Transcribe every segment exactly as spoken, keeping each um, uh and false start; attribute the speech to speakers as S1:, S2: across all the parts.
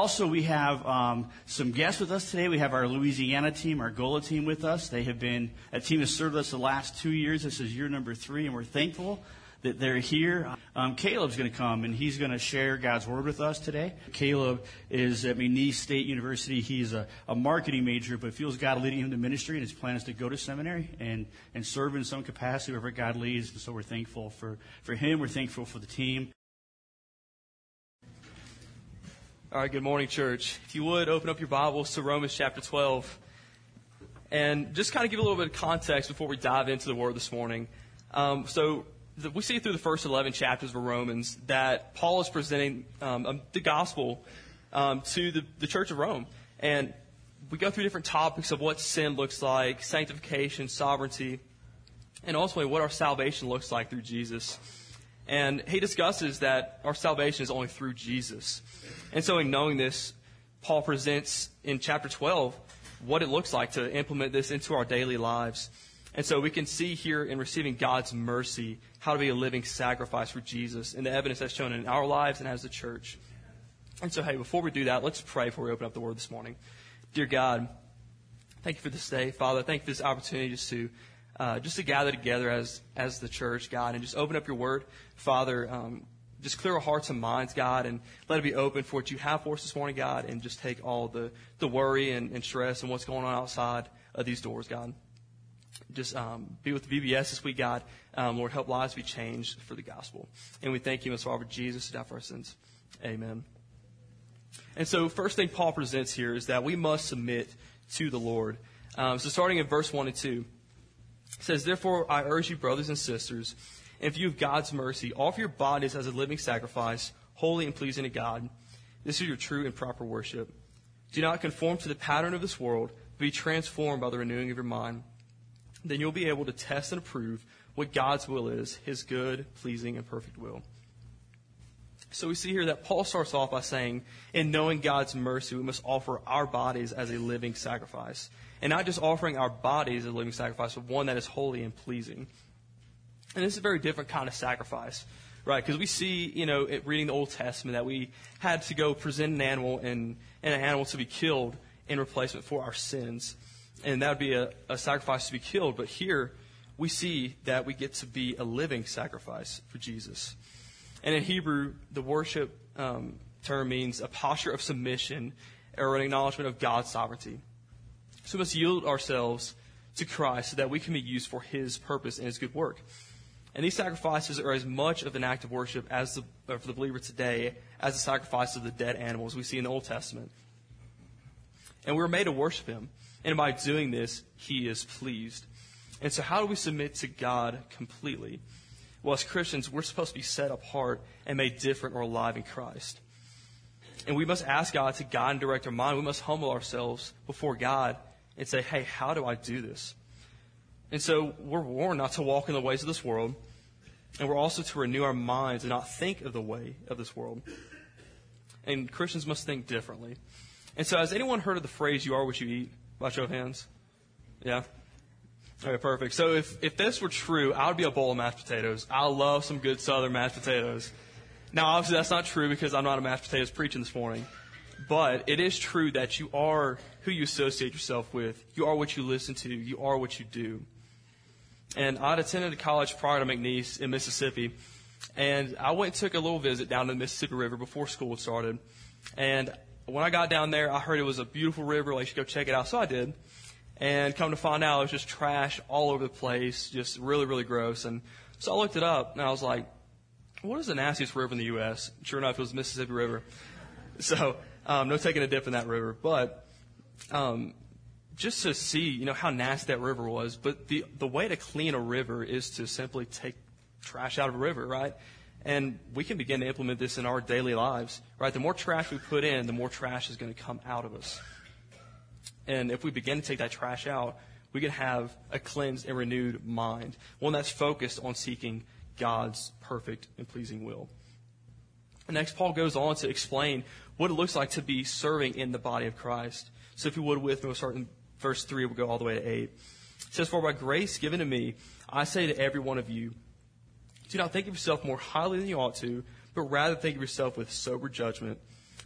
S1: also, we have um, some guests with us today. We have our Louisiana team, our Gola team with us. They have been, a team has served us the last two years. This is year number three, and we're thankful that they're here. Um, Caleb's going to come, and he's going to share God's Word with us today. Caleb is at McNeese State University. He's a, a marketing major, but feels God leading him to ministry, and his plan is to go to seminary and, and serve in some capacity wherever God leads. And so we're thankful for, for him. We're thankful for the team.
S2: All right, good morning, church. If you would, open up your Bibles to Romans chapter twelve. And just kind of give a little bit of context before we dive into the Word this morning. Um, so the, we see through the first eleven chapters of Romans that Paul is presenting um, the gospel um, to the, the church of Rome. And we go through different topics of what sin looks like, sanctification, sovereignty, and ultimately what our salvation looks like through Jesus. And he discusses that our salvation is only through Jesus. And so in knowing this, Paul presents in chapter twelve what it looks like to implement this into our daily lives. And so we can see here in receiving God's mercy how to be a living sacrifice for Jesus and the evidence that's shown in our lives and as the church. And so, hey, before we do that, let's pray before we open up the Word this morning. Dear God, thank you for this day. Father, thank you for this opportunity just to Uh, just to gather together as as the church, God, and just open up your Word. Father, um, just clear our hearts and minds, God, and let it be open for what you have for us this morning, God, and just take all the, the worry and, and stress and what's going on outside of these doors, God. Just um, be with the V B S this week, God. Um, Lord, help lives be changed for the gospel. And we thank you, Mister Father, Jesus, who died for our sins. Amen. And so first thing Paul presents here is that we must submit to the Lord. Um, so starting in verse one and two, it says, "Therefore, I urge you, brothers and sisters, in view of God's mercy, offer your bodies as a living sacrifice, holy and pleasing to God. This is your true and proper worship. Do not conform to the pattern of this world, but be transformed by the renewing of your mind. Then you'll be able to test and approve what God's will is, his good, pleasing, and perfect will." So we see here that Paul starts off by saying, in knowing God's mercy, we must offer our bodies as a living sacrifice. And not just offering our bodies as a living sacrifice, but one that is holy and pleasing. And this is a very different kind of sacrifice, right? Because we see, you know, it, reading the Old Testament, that we had to go present an animal and, and an animal to be killed in replacement for our sins. And that would be a, a sacrifice to be killed. But here we see that we get to be a living sacrifice for Jesus. And in Hebrew, the worship um, term means a posture of submission or an acknowledgement of God's sovereignty. So we must yield ourselves to Christ so that we can be used for his purpose and his good work. And these sacrifices are as much of an act of worship as the, for the believer today as the sacrifice of the dead animals we see in the Old Testament. And we're made to worship him. And by doing this, he is pleased. And so how do we submit to God completely? Well, as Christians, we're supposed to be set apart and made different or alive in Christ. And we must ask God to guide and direct our mind. We must humble ourselves before God and say, hey, how do I do this? And so we're warned not to walk in the ways of this world. And we're also to renew our minds and not think of the way of this world. And Christians must think differently. And so has anyone heard of the phrase, you are what you eat? By show of hands. Yeah? Okay, perfect. So if, if this were true, I would be a bowl of mashed potatoes. I love some good Southern mashed potatoes. Now, obviously, that's not true because I'm not a mashed potatoes preaching this morning. But it is true that you are who you associate yourself with. You are what you listen to. You are what you do. And I'd attended a college prior to McNeese in Mississippi. And I went and took a little visit down to the Mississippi River before school started. And when I got down there, I heard it was a beautiful river. Like, you should go check it out. So I did. And come to find out, it was just trash all over the place, just really, really gross. And so I looked it up, and I was like, what is the nastiest river in the U S? Sure enough, it was the Mississippi River. So um, no taking a dip in that river. But um, just to see, you know, how nasty that river was. But the, the way to clean a river is to simply take trash out of a river, right? And we can begin to implement this in our daily lives, right? The more trash we put in, the more trash is going to come out of us. And if we begin to take that trash out, we can have a cleansed and renewed mind, one that's focused on seeking God's perfect and pleasing will. And next, Paul goes on to explain what it looks like to be serving in the body of Christ. So if you would with me, we'll start in verse three, we'll go all the way to eight. It says, "For by grace given to me, I say to every one of you, do not think of yourself more highly than you ought to, but rather think of yourself with sober judgment,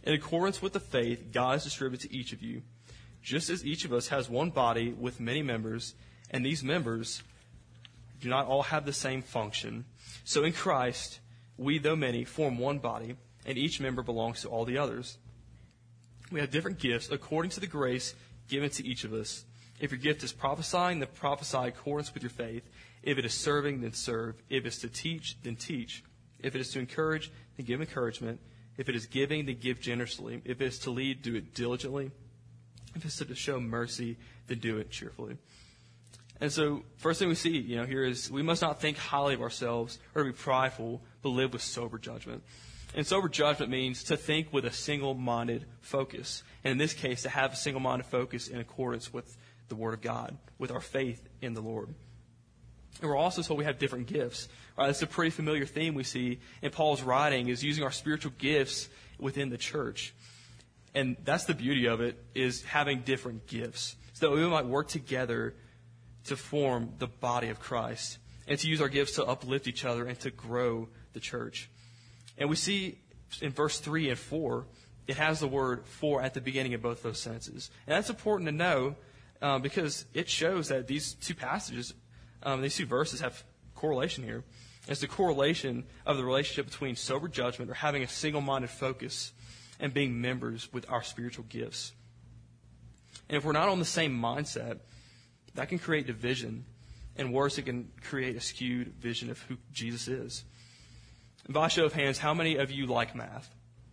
S2: In accordance with the faith God has distributed to each of you, just as each of us has one body with many members, and these members do not all have the same function. So in Christ, we, though many, form one body, and each member belongs to all the others. We have different gifts according to the grace given to each of us. If your gift is prophesying, then prophesy in accordance with your faith. If it is serving, then serve. If it is to teach, then teach. If it is to encourage, then give encouragement. If it is giving, then give generously. If it is to lead, do it diligently. If it's to show mercy, then do it cheerfully. And so, first thing we see, you know, here is we must not think highly of ourselves or be prideful, but live with sober judgment. And sober judgment means to think with a single-minded focus. And in this case, to have a single-minded focus in accordance with the Word of God, with our faith in the Lord. And we're also told we have different gifts. Right? That's a pretty familiar theme we see in Paul's writing, is using our spiritual gifts within the church. And that's the beauty of it, is having different gifts, so that we might work together to form the body of Christ, and to use our gifts to uplift each other and to grow the church. And we see in verse three and four, it has the word for at the beginning of both those sentences. And that's important to know um, because it shows that these two passages, um, these two verses have correlation here. It's the correlation of the relationship between sober judgment, or having a single-minded focus, and being members with our spiritual gifts. And if we're not on the same mindset, that can create division. And worse, it can create a skewed vision of who Jesus is. And by show of hands, how many of you like math?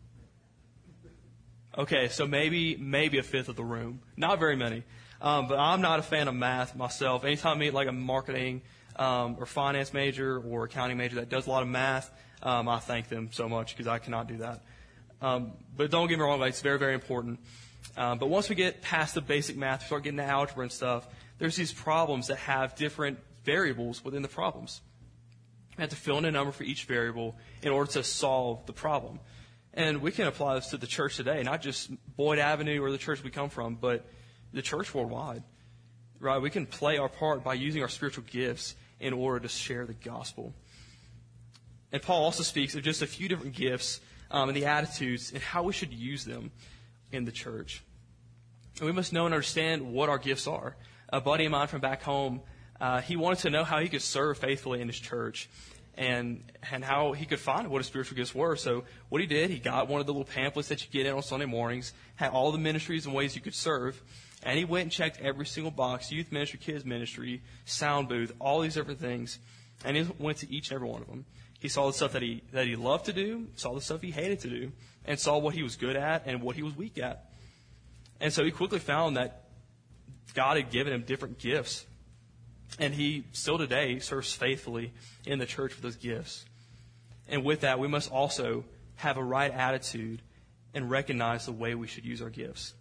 S2: Okay, so maybe maybe a fifth of the room. Not very many. Um, but I'm not a fan of math myself. Anytime I meet like a marketing um, or finance major or accounting major that does a lot of math, um, I thank them so much because I cannot do that. Um, but don't get me wrong, it's very, very important. Um, but once we get past the basic math, we start getting to algebra and stuff, there's these problems that have different variables within the problems. We have to fill in a number for each variable in order to solve the problem. And we can apply this to the church today, not just Boyd Avenue or the church we come from, but the church worldwide. Right? We can play our part by using our spiritual gifts in order to share the gospel. And Paul also speaks of just a few different gifts um, and the attitudes and how we should use them in the church. And we must know and understand what our gifts are. A buddy of mine from back home, uh, he wanted to know how he could serve faithfully in his church and and how he could find what his spiritual gifts were. So what he did, he got one of the little pamphlets that you get in on Sunday mornings, had all the ministries and ways you could serve, and he went and checked every single box, youth ministry, kids ministry, sound booth, all these different things, and he went to each and every one of them. He saw the stuff that he that he loved to do, saw the stuff he hated to do, and saw what he was good at and what he was weak at. And so he quickly found that God had given him different gifts. And he still today serves faithfully in the church with those gifts. And with that, we must also have a right attitude and recognize the way we should use our gifts.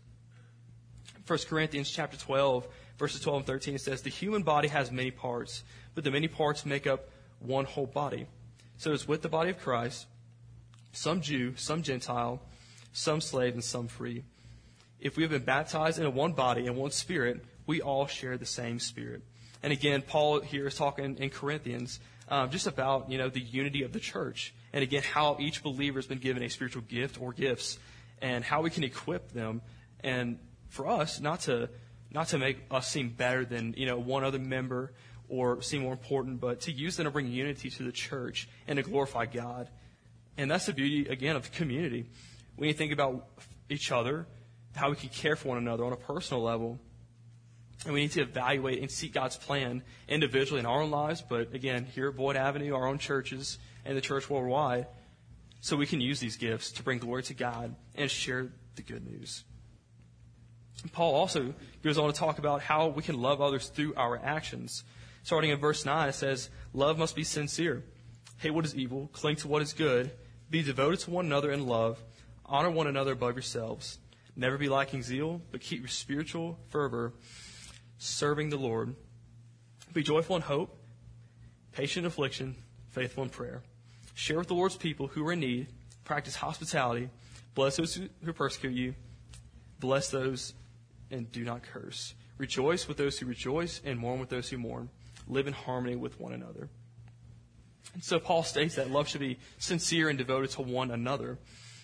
S2: First Corinthians chapter twelve, verses twelve and thirteen, it says, "The human body has many parts, but the many parts make up one whole body. So it's with the body of Christ, some Jew, some Gentile, some slave, and some free. If we have been baptized into one body and one spirit, we all share the same spirit." And again, Paul here is talking in Corinthians um, just about, you know, the unity of the church. And again, how each believer has been given a spiritual gift or gifts and how we can equip them. And for us, not to not to make us seem better than, you know, one other member or seem more important, but to use them to bring unity to the church and to glorify God. And that's the beauty, again, of the community. When you think about each other, how we can care for one another on a personal level. And we need to evaluate and seek God's plan individually in our own lives, but again, here at Boyd Avenue, our own churches, and the church worldwide, so we can use these gifts to bring glory to God and share the good news. And Paul also goes on to talk about how we can love others through our actions. Starting in verse nine, it says, "Love must be sincere. Hate what is evil, cling to what is good, be devoted to one another in love, honor one another above yourselves. Never be lacking zeal, but keep your spiritual fervor serving the Lord. Be joyful in hope, patient in affliction, faithful in prayer. Share with the Lord's people who are in need. Practice hospitality. Bless those who persecute you. Bless those and do not curse. Rejoice with those who rejoice and mourn with those who mourn. Live in harmony with one another." And so Paul states that love should be sincere and devoted to one another.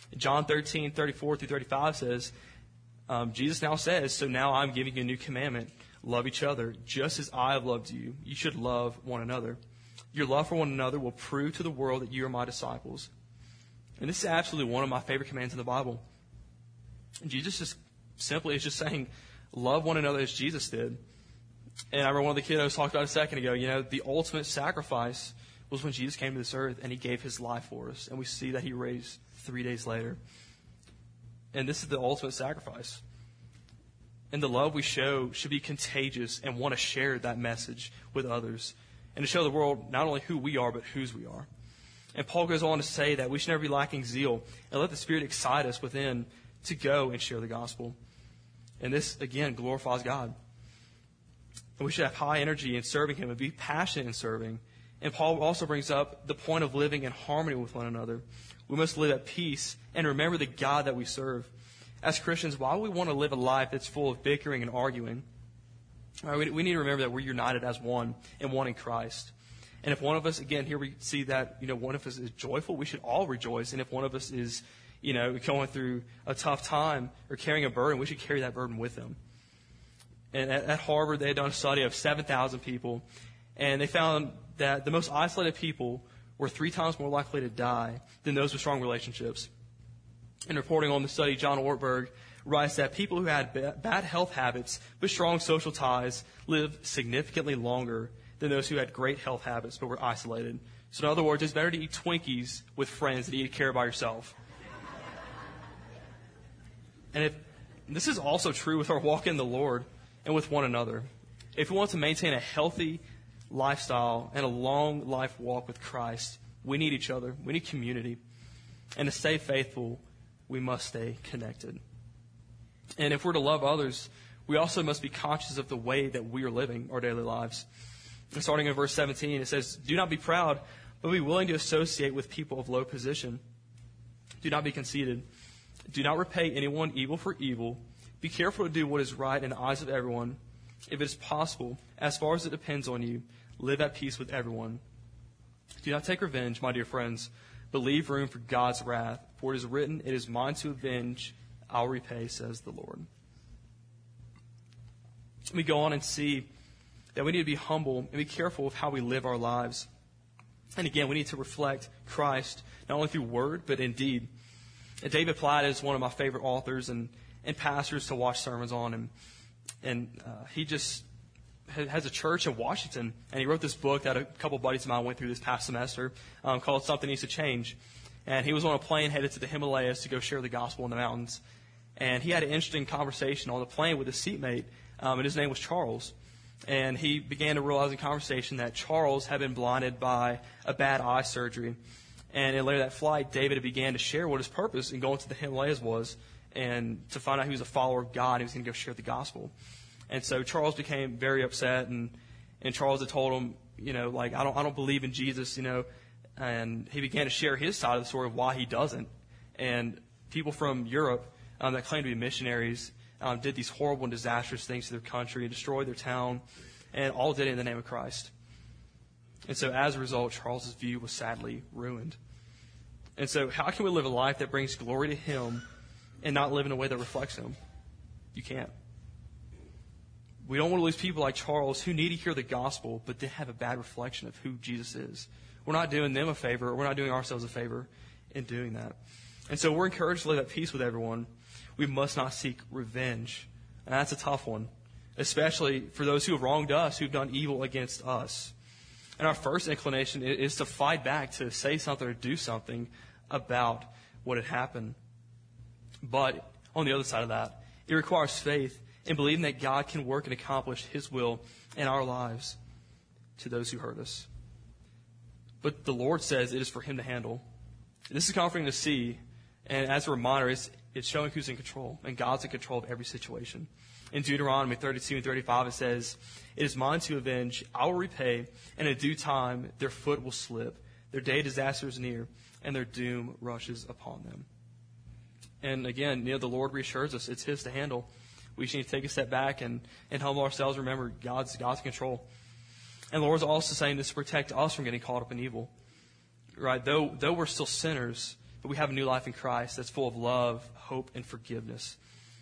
S2: John thirteen, thirty-four through thirty-five says, um, Jesus now says, so now I'm giving you a new commandment. Love each other. Just as I have loved you, you should love one another. Your love for one another will prove to the world that you are my disciples. And this is absolutely one of my favorite commands in the Bible. And Jesus just simply is just saying, love one another as Jesus did. And I remember one of the kiddos talked about a second ago, you know, the ultimate sacrifice was when Jesus came to this earth and he gave his life for us. And we see that he raised three days later. And this is the ultimate sacrifice. And the love we show should be contagious and want to share that message with others. And to show the world not only who we are, but whose we are. And Paul goes on to say that we should never be lacking zeal and let the Spirit excite us within to go and share the gospel. And this, again, glorifies God. And we should have high energy in serving Him and be passionate in serving. And Paul also brings up the point of living in harmony with one another. We must live at peace and remember the God that we serve. As Christians, why would we want to live a life that's full of bickering and arguing? Right, we, we need to remember that we're united as one and one in Christ. And if one of us, again, here we see that, you know, one of us is joyful, we should all rejoice. And if one of us is, you know, going through a tough time or carrying a burden, we should carry that burden with them. And at, at Harvard, they had done a study of seven thousand people, and they found that the most isolated people were three times more likely to die than those with strong relationships. In reporting on the study, John Ortberg writes that people who had ba- bad health habits but strong social ties lived significantly longer than those who had great health habits but were isolated. So in other words, it's better to eat Twinkies with friends than to eat carrot by yourself. And if, this is also true with our walk in the Lord and with one another. If we want to maintain a healthy lifestyle and a long life walk with Christ, we need each other. We need community. And to stay faithful, we must stay connected. And if we're to love others, we also must be conscious of the way that we are living our daily lives. And starting in verse seventeen, it says, do not be proud, but be willing to associate with people of low position. Do not be conceited. Do not repay anyone evil for evil. Be careful to do what is right in the eyes of everyone. If it is possible, as far as it depends on you, live at peace with everyone. Do not take revenge, my dear friends, but leave room for God's wrath. For it is written, it is mine to avenge, I'll repay, says the Lord. We go on and see that we need to be humble and be careful of how we live our lives. And again, we need to reflect Christ, not only through word, but in deed. And David Platt is one of my favorite authors and, and pastors to watch sermons on. And, and uh, he just has a church in Washington, and he wrote this book that a couple buddies of mine went through this past semester um, called Something Needs to Change. And he was on a plane headed to the Himalayas to go share the gospel in the mountains. And he had an interesting conversation on the plane with his seatmate, um, and his name was Charles. And he began to realize in conversation that Charles had been blinded by a bad eye surgery. And in later that flight, David began to share what his purpose in going to the Himalayas was, and to find out he was a follower of God, he was going to go share the gospel. And so Charles became very upset, and, and Charles had told him, you know, like, I don't, I don't believe in Jesus, you know, and he began to share his side of the story of why he doesn't. And people from Europe um, that claimed to be missionaries um, did these horrible and disastrous things to their country and destroyed their town, and all did it in the name of Christ. And so as a result, Charles's view was sadly ruined. And so how can we live a life that brings glory to Him and not live in a way that reflects Him? You can't. We don't want to lose people like Charles who need to hear the gospel, but they have a bad reflection of who Jesus is. We're not doing them a favor, or we're not doing ourselves a favor in doing that. And so we're encouraged to live at peace with everyone. We must not seek revenge. And that's a tough one, especially for those who have wronged us, who've done evil against us. And our first inclination is to fight back, to say something or do something about what had happened. But on the other side of that, it requires faith in believing that God can work and accomplish His will in our lives to those who hurt us. But the Lord says it is for Him to handle. This is comforting to see, and as a reminder, it's, it's showing who's in control, and God's in control of every situation. In Deuteronomy thirty-two and thirty-five, it says, it is mine to avenge, I will repay, and in due time their foot will slip. Their day of disaster is near, and their doom rushes upon them. And again, you know, the Lord reassures us it's His to handle. We just need to take a step back and, and humble ourselves. Remember, God's, God's in control. And the Lord's also saying this to protect us from getting caught up in evil. Right? Though, though we're still sinners, but we have a new life in Christ that's full of love, hope, and forgiveness.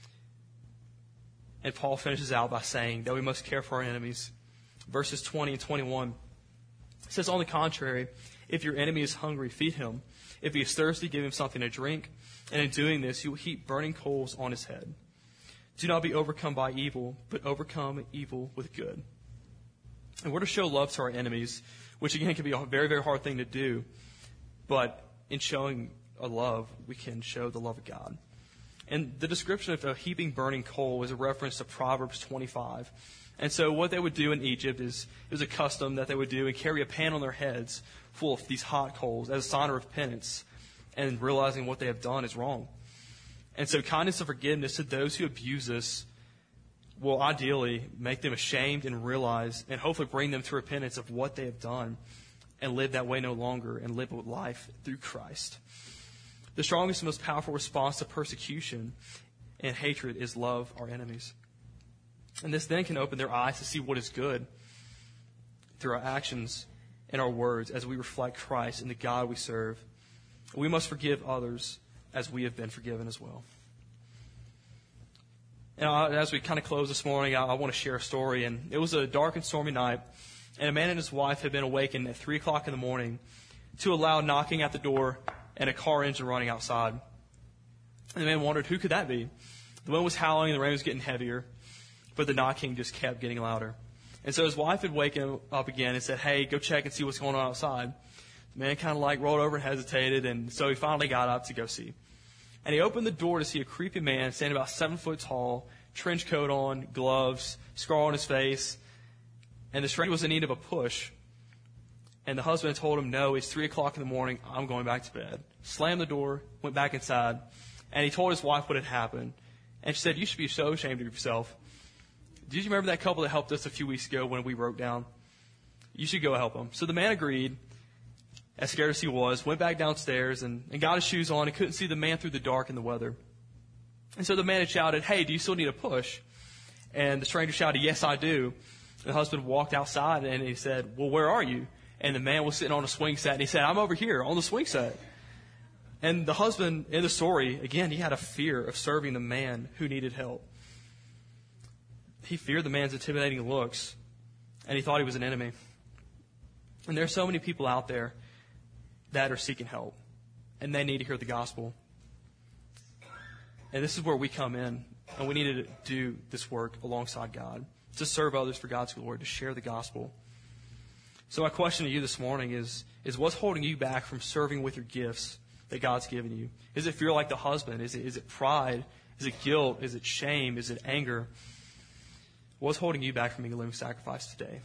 S2: And Paul finishes out by saying that we must care for our enemies. Verses twenty and twenty-one says, on the contrary, if your enemy is hungry, feed him. If he is thirsty, give him something to drink. And in doing this, you will heap burning coals on his head. Do not be overcome by evil, but overcome evil with good. And we're to show love to our enemies, which again can be a very, very hard thing to do. But in showing a love, we can show the love of God. And the description of a heaping burning coal is a reference to Proverbs twenty-five. And so what they would do in Egypt is, it was a custom that they would do and carry a pan on their heads full of these hot coals as a sign of penance and realizing what they have done is wrong. And so kindness and forgiveness to those who abuse us will ideally make them ashamed and realize and hopefully bring them to repentance of what they have done and live that way no longer and live with life through Christ. The strongest and most powerful response to persecution and hatred is love our enemies. And this then can open their eyes to see what is good through our actions and our words as we reflect Christ and the God we serve. We must forgive others as we have been forgiven as well. And as we kind of close this morning, I, I want to share a story. And it was a dark and stormy night, and a man and his wife had been awakened at three o'clock in the morning to a loud knocking at the door and a car engine running outside. And the man wondered, who could that be? The wind was howling and the rain was getting heavier, but the knocking just kept getting louder. And so his wife had waken up again and said, hey, go check and see what's going on outside. The man kind of like rolled over and hesitated, and so he finally got up to go see. And he opened the door to see a creepy man standing about seven foot tall, trench coat on, gloves, scar on his face. And the stranger was in need of a push. And the husband told him, no, it's three o'clock in the morning. I'm going back to bed. Slammed the door, went back inside. And he told his wife what had happened. And she said, you should be so ashamed of yourself. Did you remember that couple that helped us a few weeks ago when we broke down? You should go help them. So the man agreed, as scared as he was, went back downstairs and, and got his shoes on and couldn't see the man through the dark in the weather. And so the man had shouted, hey, do you still need a push? And the stranger shouted, yes, I do. And the husband walked outside and he said, well, where are you? And the man was sitting on a swing set and he said, I'm over here on the swing set. And the husband in the story, again, he had a fear of serving the man who needed help. He feared the man's intimidating looks, and he thought he was an enemy. And there are so many people out there that are seeking help, and they need to hear the gospel. And this is where we come in, and we need to do this work alongside God, to serve others for God's glory, to share the gospel. So my question to you this morning is, is what's holding you back from serving with your gifts that God's given you? Is it fear like the husband? Is it, is it pride? Is it guilt? Is it shame? Is it anger? What's holding you back from being a living sacrifice today?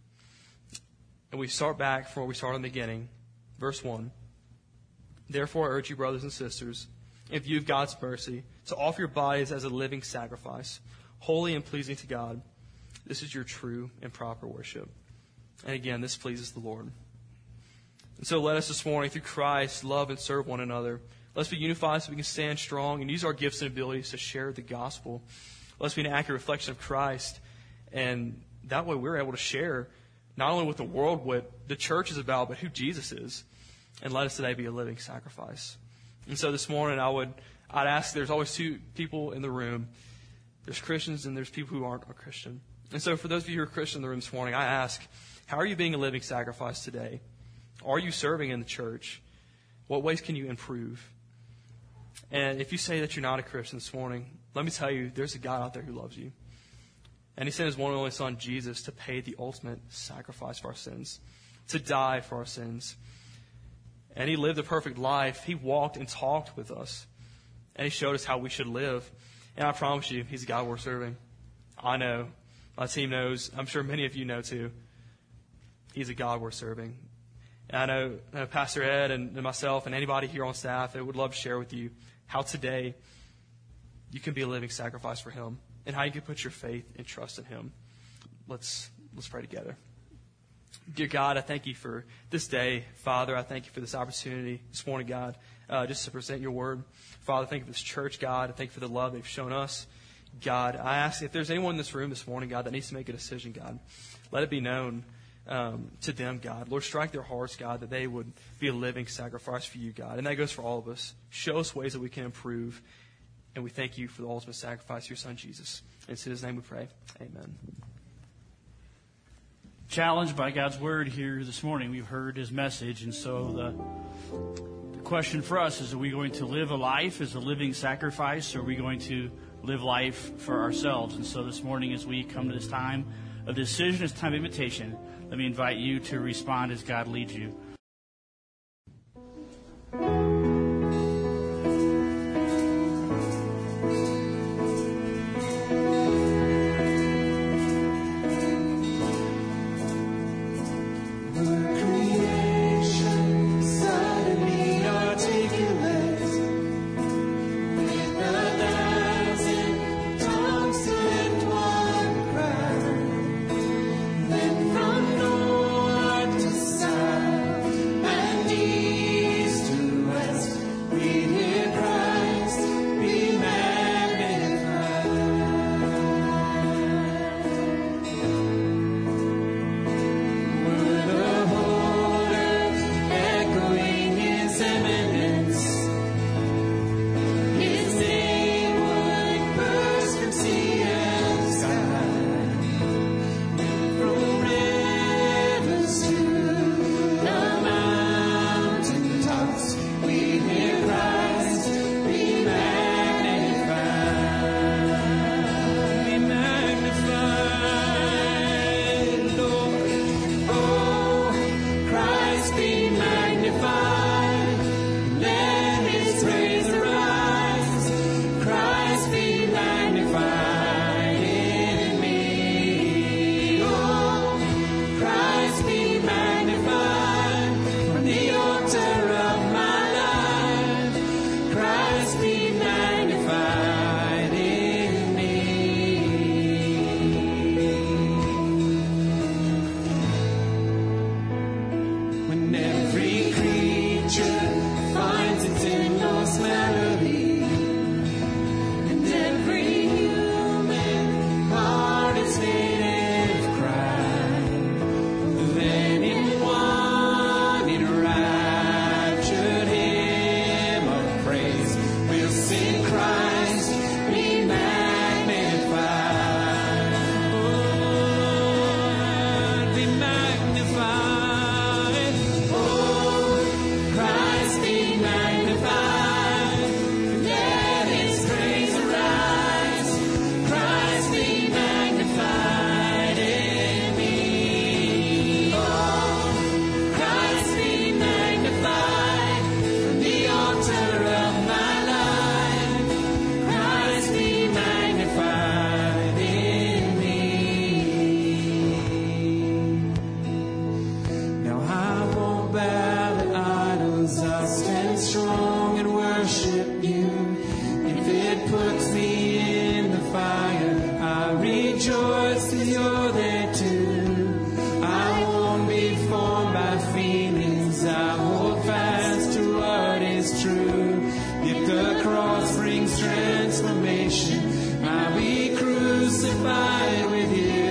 S2: And we start back from where we started in the beginning. Verse one. Therefore, I urge you, brothers and sisters, in view of God's mercy, to offer your bodies as a living sacrifice, holy and pleasing to God. This is your true and proper worship. And again, this pleases the Lord. And so let us this morning, through Christ, love and serve one another. Let's be unified so we can stand strong and use our gifts and abilities to share the gospel. Let's be an accurate reflection of Christ. And that way we're able to share not only with the world what the church is about, but who Jesus is. And let us today be a living sacrifice. And so this morning I would, I'd ask, there's always two people in the room. There's Christians and there's people who aren't a Christian. And so for those of you who are Christian in the room this morning, I ask, how are you being a living sacrifice today? Are you serving in the church? What ways can you improve? And if you say that you're not a Christian this morning, let me tell you, there's a God out there who loves you. And he sent his one and only son, Jesus, to pay the ultimate sacrifice for our sins, to die for our sins. And he lived a perfect life. He walked and talked with us. And he showed us how we should live. And I promise you, he's a God worth serving. I know. My team knows. I'm sure many of you know too. He's a God worth serving. And I know uh, Pastor Ed and, and myself and anybody here on staff that would love to share with you how today you can be a living sacrifice for him and how you can put your faith and trust in him. Let's let's pray together. Dear God, I thank you for this day. Father, I thank you for this opportunity this morning, God, uh, just to present your word. Father, thank you for this church, God. I thank you for the love they've shown us. God, I ask if there's anyone in this room this morning, God, that needs to make a decision, God, let it be known um, to them, God. Lord, strike their hearts, God, that they would be a living sacrifice for you, God. And that goes for all of us. Show us ways that we can improve. And we thank you for the ultimate sacrifice of your Son, Jesus. It's in his name we pray. Amen.
S1: Challenged by God's word here this morning, we've heard his message. And so the, the question for us is, are we going to live a life as a living sacrifice, or are we going to live life for ourselves? And so this morning, as we come to this time of decision, this time of invitation, let me invite you to respond as God leads you.
S3: Transformation, I'll be crucified with you.